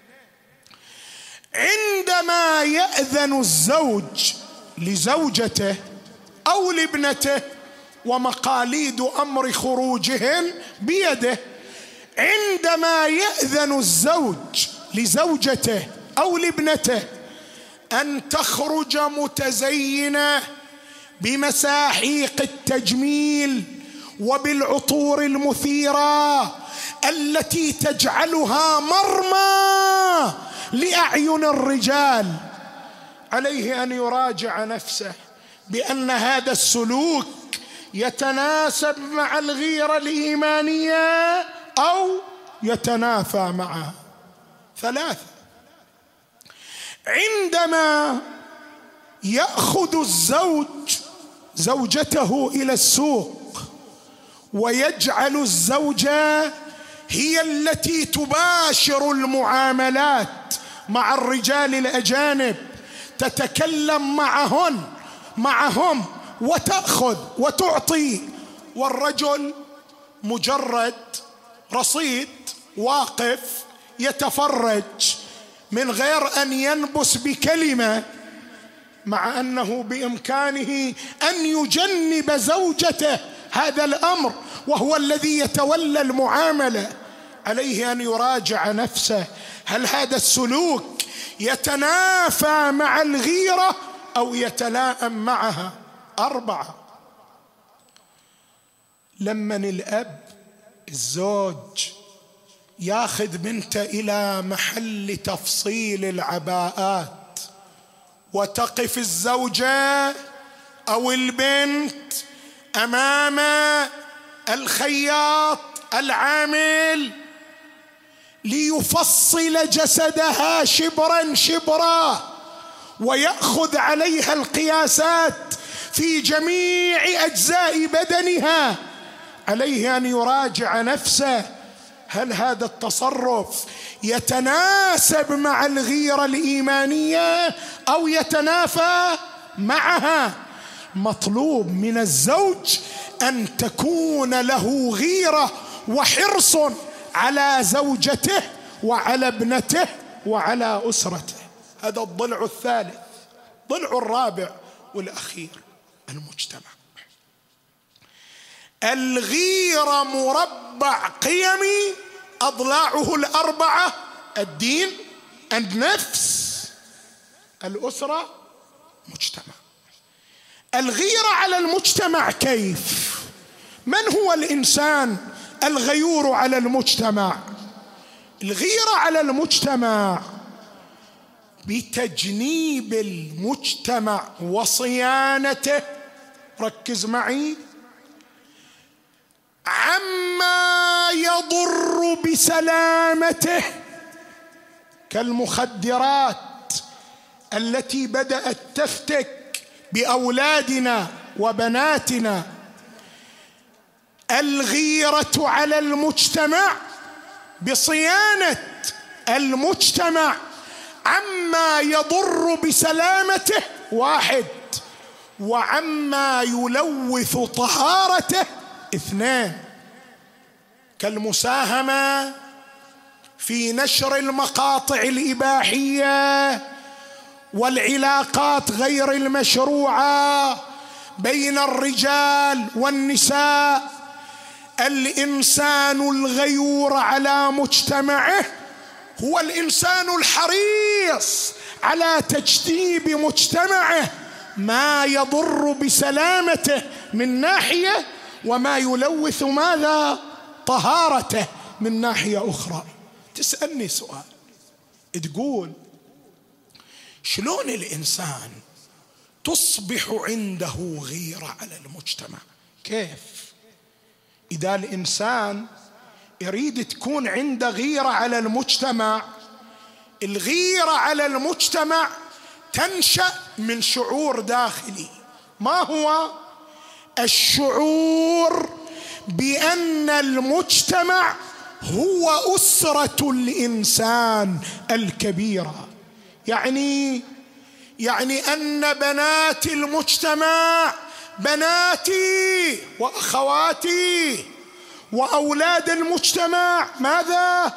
عندما يأذن الزوج لزوجته أو لابنته ومقاليد أمر خروجهن بيده، عندما يأذن الزوج لزوجته أو لابنته أن تخرج متزينة بمساحيق التجميل وبالعطور المثيرة التي تجعلها مرمى لأعين الرجال، عليه أن يراجع نفسه بأن هذا السلوك يتناسب مع الغيرة الإيمانية أو يتنافى معها. ثلاثة، عندما يأخذ الزوج زوجته إلى السوق ويجعل الزوجة هي التي تباشر المعاملات مع الرجال الأجانب، تتكلم معهن معهم وتأخذ وتعطي، والرجل مجرد رصيد واقف يتفرج من غير أن ينبس بكلمة، مع أنه بإمكانه أن يجنب زوجته هذا الأمر وهو الذي يتولى المعاملة. عليه أن يراجع نفسه، هل هذا السلوك يتنافى مع الغيرة أو يتلائم معها؟ أربعة، لمن الأب الزوج ياخذ بنته إلى محل تفصيل العباءات وتقف الزوجة أو البنت أمام الخياط العامل ليفصل جسدها شبرا شبرا ويأخذ عليها القياسات في جميع أجزاء بدنها، عليه أن يراجع نفسه، هل هذا التصرف يتناسب مع الغيرة الإيمانية أو يتنافى معها؟ مطلوب من الزوج أن تكون له غيرة وحرص على زوجته وعلى ابنته وعلى أسرته. هذا الضلع الثالث. الضلع الرابع والأخير، المجتمع. الغيرة مربع قيمي أضلاعه الأربعة: الدين، النفس، الأسرة، مجتمع. الغيرة على المجتمع كيف؟ من هو الإنسان الغيور على المجتمع؟ الغيرة على المجتمع بتجنيب المجتمع وصيانته، ركز معي، عما يضر بسلامته، كالمخدرات التي بدأت تفتك بأولادنا وبناتنا. الغيرة على المجتمع بصيانة المجتمع عما يضر بسلامته واحد، وعما يلوث طهارته اثنان، كالمساهمة في نشر المقاطع الإباحية والعلاقات غير المشروعة بين الرجال والنساء. الإنسان الغيور على مجتمعه هو الإنسان الحريص على تجنيب مجتمعه ما يضر بسلامته من ناحية، وما يلوث ماذا؟ طهارته من ناحية أخرى. تسألني سؤال، تقول شلون الإنسان تصبح عنده غيرة على المجتمع؟ كيف؟ إذا الإنسان يريد تكون عنده غيرة على المجتمع، الغيرة على المجتمع تنشأ من شعور داخلي. ما هو؟ الشعور بأن المجتمع هو أسرة الإنسان الكبيرة. يعني يعني أن بنات المجتمع بناتي وأخواتي، وأولاد المجتمع ماذا؟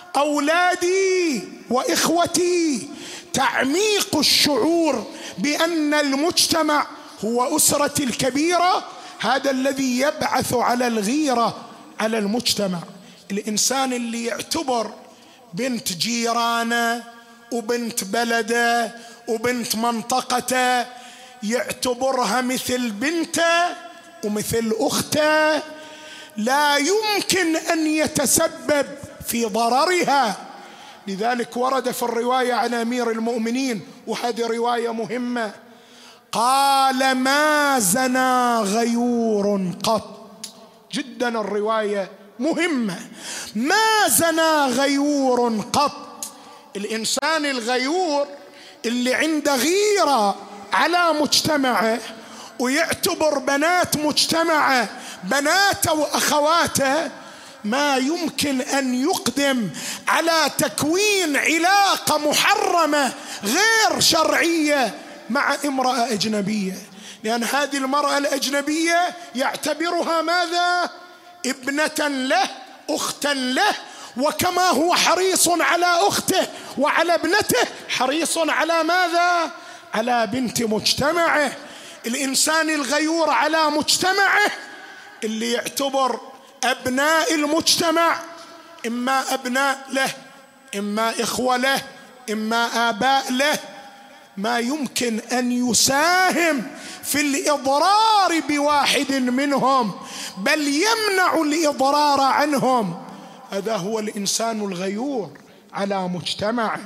أولادي وإخوتي. تعميق الشعور بأن المجتمع هو أسرة الكبيرة، هذا الذي يبعث على الغيرة على المجتمع. الإنسان اللي يعتبر بنت جيرانه وبنت بلده وبنت منطقته يعتبرها مثل بنته ومثل أخته، لا يمكن أن يتسبب في ضررها. لذلك ورد في الرواية عن أمير المؤمنين، وهذه رواية مهمة، قال: ما زنى غيور قط. جدا الرواية مهمة. ما زنى غيور قط. الإنسان الغيور اللي عنده غيرة على مجتمعه ويعتبر بنات مجتمعه بناته وأخواته، ما يمكن أن يقدم على تكوين علاقة محرمة غير شرعية مع امرأة أجنبية، لأن هذه المرأة الأجنبية يعتبرها ماذا؟ ابنة له، أختا له، وكما هو حريص على أخته وعلى ابنته حريص على ماذا؟ على بنت مجتمعه. الإنسان الغيور على مجتمعه اللي يعتبر أبناء المجتمع إما أبناء له، إما إخوة له، إما آباء له، ما يمكن أن يساهم في الإضرار بواحد منهم، بل يمنع الإضرار عنهم. هذا هو الإنسان الغيور على مجتمعه.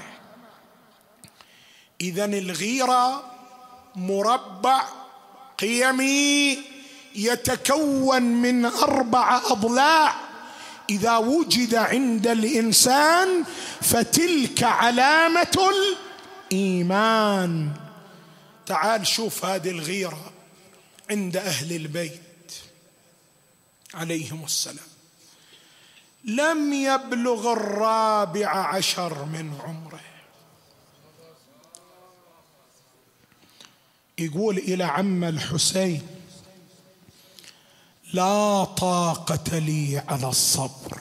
إذن الغيرة مربع قيمي يتكون من أربع أضلاع، إذا وجد عند الإنسان فتلك علامة الإيمان. تعال شوف هذه الغيرة عند أهل البيت عليهم السلام. لم يبلغ الرابع عشر من عمره، يقول إلى عم الحسين: لا طاقة لي على الصبر.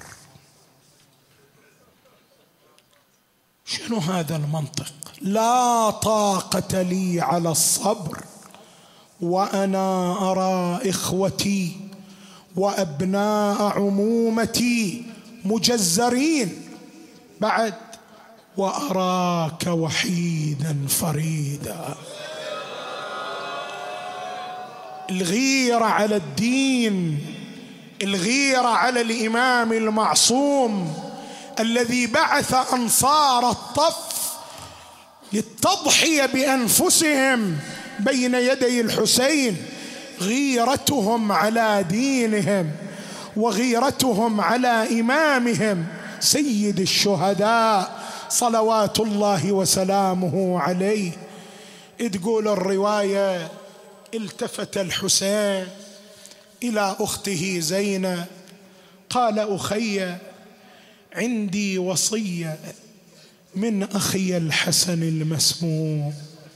شنو هذا المنطق؟ لا طاقة لي على الصبر وأنا أرى إخوتي وأبناء عمومتي مجزرين، بعد وأراك وحيدا فريدا. الغيرة على الدين، الغيرة على الإمام المعصوم الذي بعث أنصار الطف للتضحية بأنفسهم بين يدي الحسين، غيرتهم على دينهم وغيرتهم على إمامهم سيد الشهداء صلوات الله وسلامه عليه. تقول الرواية: التفت الحسين إلى أخته زينب قال: أخي، عندي وصية من أخي الحسن المسموم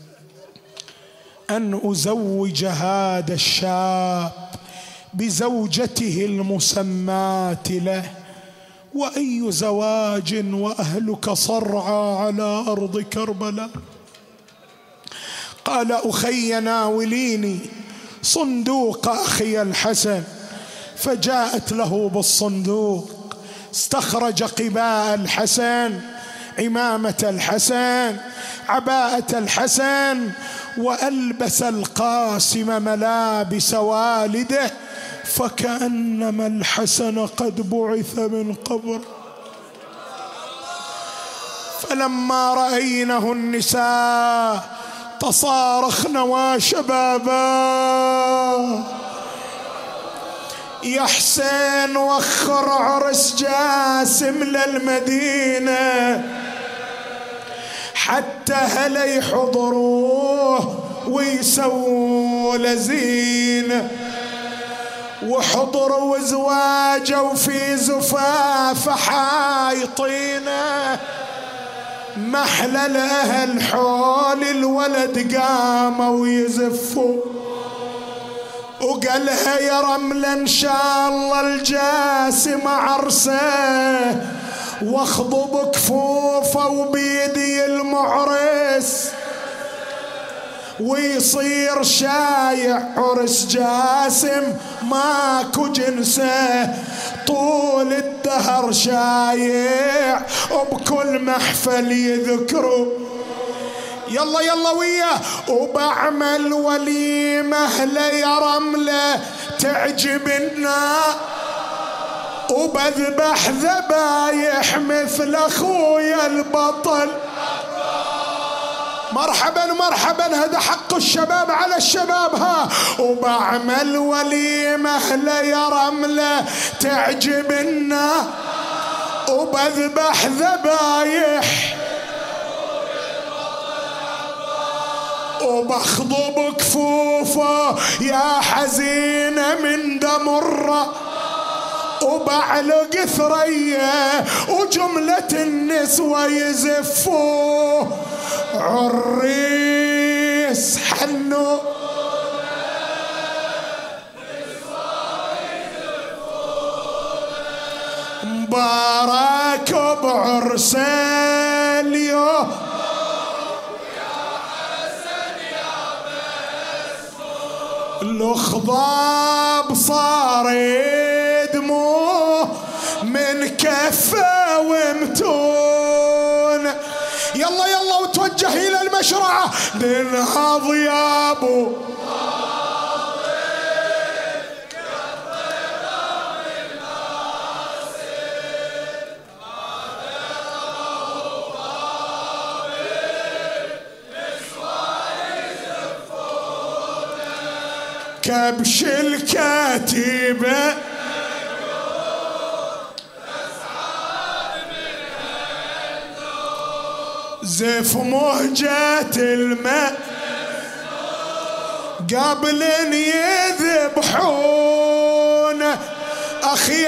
أن أزوج هذا الشاب بزوجته المسماة له، وأي زواج وأهلك صرعى على أرض كربلاء. قال: أخي، ناوليني صندوق أخي الحسن. فجاءت له بالصندوق، استخرج قباء الحسن، عمامة الحسن، عباءة الحسن، وألبس القاسم ملابس والده، فكأنما الحسن قد بعث من قبر. فلما رأينه النساء تصارخن وشبابا: يا حسين وخر عرس جاسم للمدينة حتى هلا يحضروه ويسووا لزينة، وحضروا زواجه وفي زفاف حايطينه، محلى الأهل حول الولد قاموا يزفوا، وقالها: يا رملة إن شاء الله الجاسم عرسه، واخضب كفوفه وبيدي المعرس، ويصير شايع عرس جاسم ماكو جنسه، طول الدهر شايع وبكل محفل يذكروا. يلا يلا وياه. وبعمل وليمة يا رملة تعجبنا، وبذبح ذبايح مثل أخويا البطل. مرحبا مرحبا، هذا حق الشباب على الشباب. ها وبعمل وليمة يا رملة تعجبنا، وبذبح ذبايح، وبخضب كفوفه يا حزينة من دمره، وبعلق ثريا وجملة النسوة يزفوا عريس حنو. مبارك بعرس اليوم الخضاب صار دموع من كفه ومتون. يلا يلا وتوجه الى المشرعه، ننهض يا ابو كبش الكتيبة زف مهجة الماء قبل ان يذبحون اخي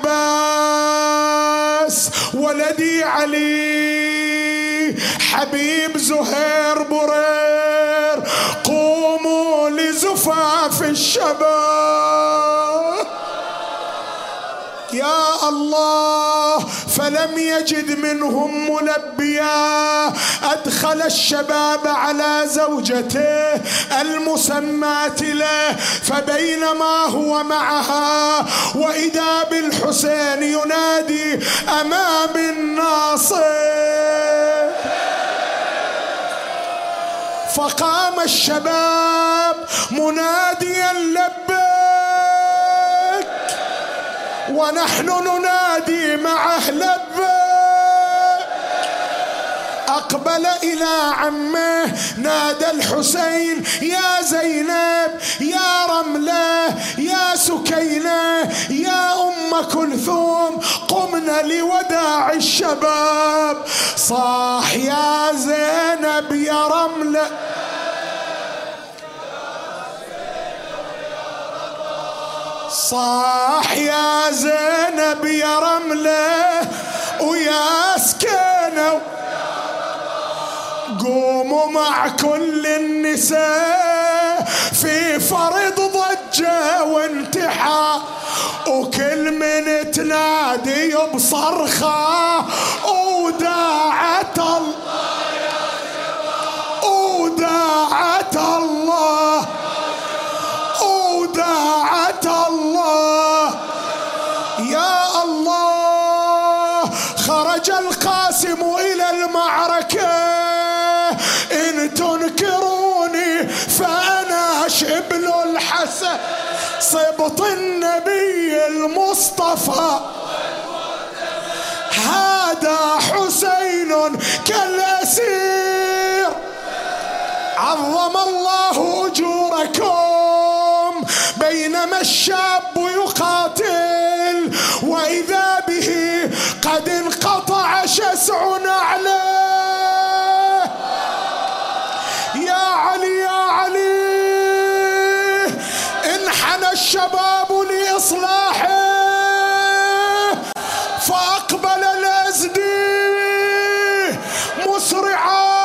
عباس ولدي علي حبيب زهير برير، قوموا لزفاف الشباب. يا الله، فلم يجد منهم ملبيا، أدخل الشباب على زوجته المسماة له، فبينما هو معها وإذا بالحسين ينادي أمام الناصر. فقام الشباب مناديا لبيك، ونحن ننادي معه لبيك. أقبل إلى عمه نادى الحسين: يا زينب، يا رملة، يا سكينة، يا أم كلثوم، قمنا لوداع الشباب. صاح يا زينب يا رملة، صاح يا زينب يا رملة ويا سكينة، قوموا مع كل النساء في فرض ضجة وانتحار، وكل من تنادي بصرخة وداعت الله يا شباب، وداعت الله، وداعت الله يا الله. خرج القاسم إلى المعركة، إن تنكروني فأنا شبل الحسن، صبط النبي المصطفى، هذا حسين كالأسير. عظم الله أجوركم. بينما الشاب يقاتل وإذا به قد انقطع شسع نعله. يا علي يا علي، انحنى الشباب لإصلاحه، فأقبل الأزدي مسرعا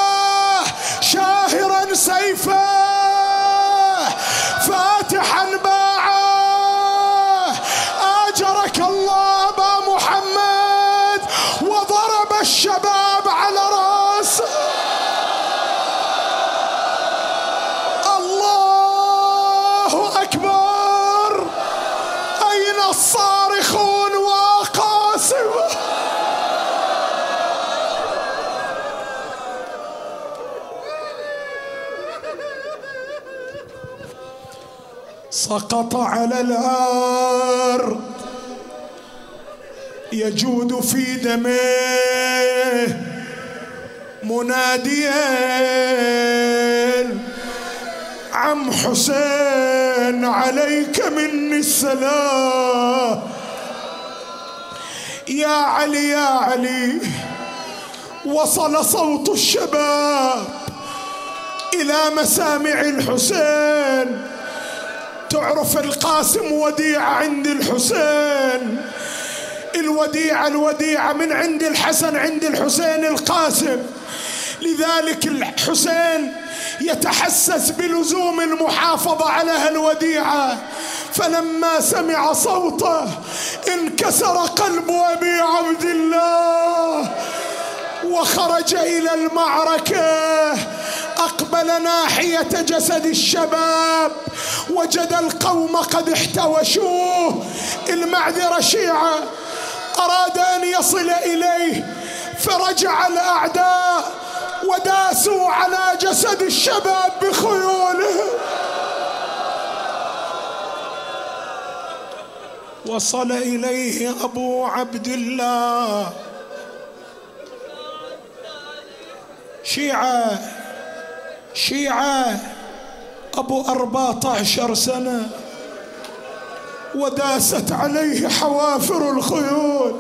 شاهرا سيفه، فاتحا باعه. آجرك الله أبا محمد، وضرب الشباب على رأسه. الله أكبر. أين الصارخون وقاسم؟ سقط على الأرض يجود في دمه مناديا: عم حسين عليك مني السلام. يا علي يا علي. وصل صوت الشباب إلى مسامع الحسين. تعرف القاسم وديعة عند الحسين، الوديعة الوديعة من عند الحسن عند الحسين القاسم. لذلك الحسين يتحسس بلزوم المحافظة على هالوديعة. فلما سمع صوته انكسر قلب أبي عبد الله وخرج إلى المعركة. أقبل ناحية جسد الشباب، وجد القوم قد احتوشوه. المعذرة شيعة، أراد أن يصل إليه فرجع الأعداء وداسوا على جسد الشباب بخيولهم. وصل إليه أبو عبد الله. شيعة شيعة أبو أربعة عشر سنة، وداست عليه حوافر الخيول.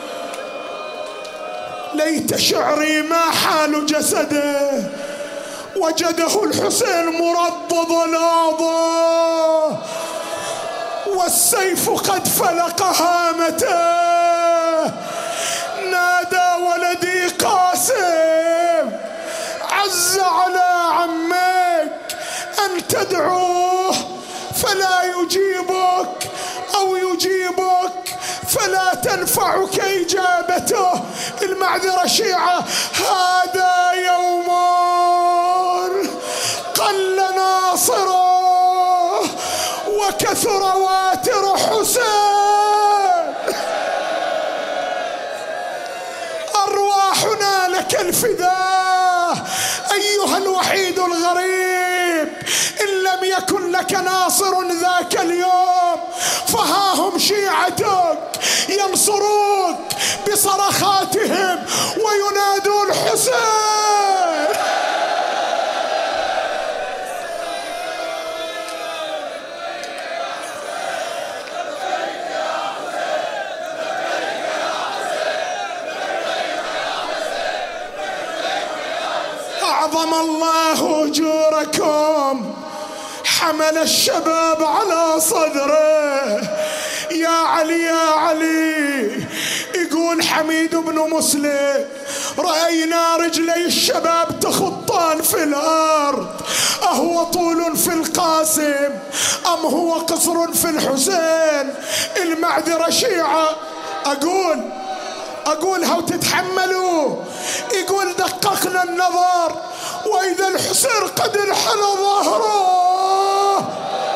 ليت شعري ما حال جسده. وجده الحسين مرضض الأعضاء، والسيف قد فلق هامته. نادى ولدي قاسم: عز على عمك أن تدعوه فلا يجيبك، أو يجيبك فلا تنفعك إجابته. المعذرة شيعة، هذا يوم قل ناصره وكثر واتر حسين. أرواحنا لك الفداء أيها الوحيد الغريب، إن لم يكن لك ناصر ذاك اليوم فها هم شيعتك ينصروك بصرخاتهم وينادون حسين. أعظم الله أجوركم، حمل الشباب على صدره. يا علي يا علي، يقول حميد بن مسلم رأينا رجلي الشباب تخطان في الأرض، أهو طول في القاسم أم هو قصر في الحسين؟ المعذرة شيعة. أقول أقولها وتتحملوا. يقول دققنا النظر وإذا الحسين قد انحنى ظهره.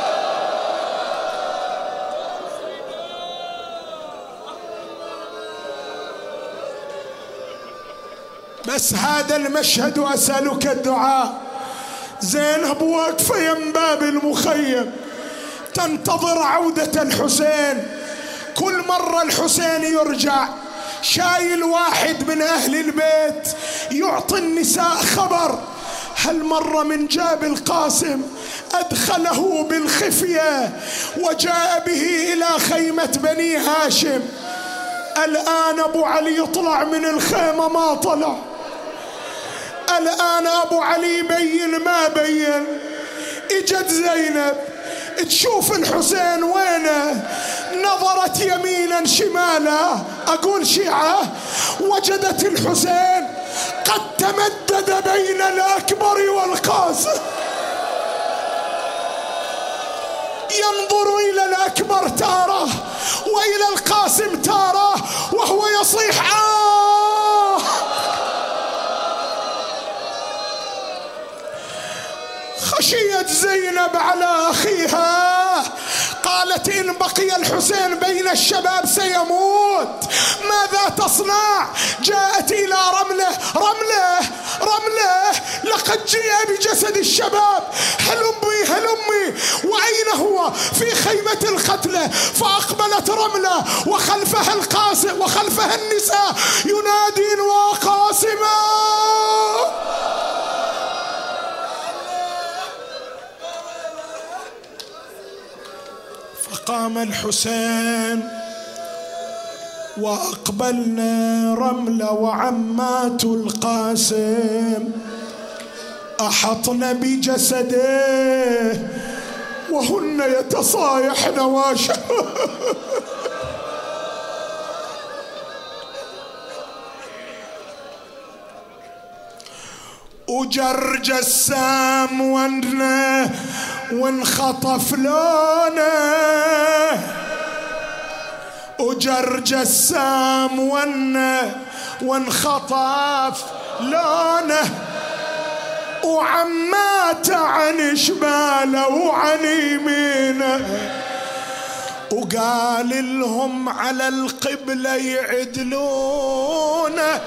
بس هذا المشهد وأسألك الدعاء. زينب واقفة يم باب المخيم تنتظر عودة الحسين. كل مرة الحسين يرجع شايل واحد من أهل البيت يعطي النساء خبر. هالمرة من جاب القاسم أدخله بالخفية وجاء به إلى خيمة بني هاشم. الآن أبو علي يطلع من الخيمة ما طلع، الآن أبو علي بين ما بين. إجت زينب تشوف الحسين وينه، نظرت يمينا شمالا. أقول شيعة، وجدت الحسين قد تمدد بين الأكبر والقاسم، ينظر إلى الأكبر تارة وإلى القاسم تارة وهو يصيح آه. خشيت زينب على أخيها، قالت إن بقي الحسين بين الشباب سيموت، ماذا تصنع؟ جاءت إلى رملة رملة رملة لقد جيء بجسد الشباب، هلمي هلمي. وأين هو؟ في خيمة القتلى. فأقبلت رملة وخلفها القاسم وخلفها النساء ينادين وقاسما. فقام الحسين وأقبلنا رملة وعمات القاسم أحطن بجسده وهن يتصايحن واشا. وجرج السام ونه وانخطف لونه، وجرج السام ونه وانخطف لونه، وعمات عن شماله وعن يمينه، وقال لهم على القبلة يعدلونه،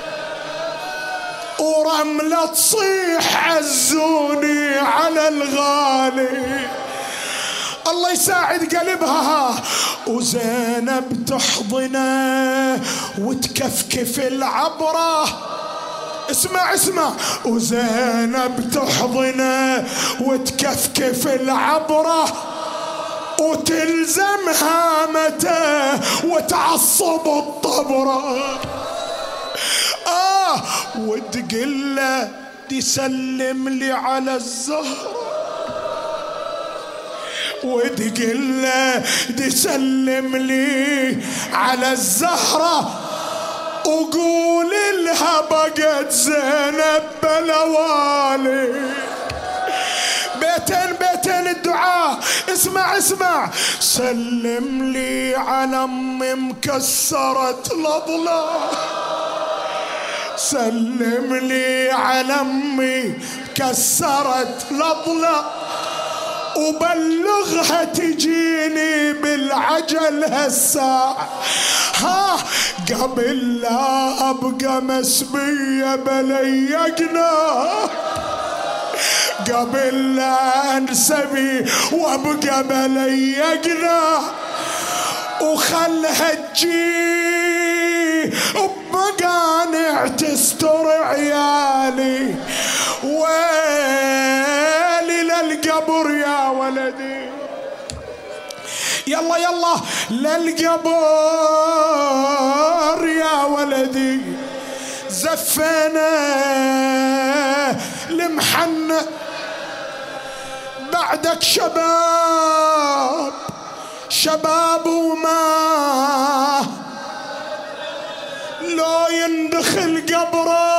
ورملة تصيح عزوني على الغالي. الله يساعد قلبها. وزينب تحضنه وتكفكف العبرة. اسمع اسمع. وزينب تحضنه وتكفكف العبرة وتلزم هامته وتعصب الطبرة. آه وتقول له تسلم لي على الزهرة، وتقول له تسلم لي على الزهرة، وقول لها بقت زينب بلوالي. بيتين بيتين الدعاء. اسمع اسمع. سلم لي على امي مكسرة الأضلاع، سلم لي على امي كسرت الأضلاع، وبلغها تجيني بالعجل هالساعة، ها قبل لا أبقى مسبية بليقنا. قبل لا انسبي وابقى بليقنا وخلها تجي بمقانع تستر عيالي. ويلي للقبر يا ولدي، يلا يلا للقبر يا ولدي. زفنا المحنة بعدك شباب شباب وما لو يندخل قبره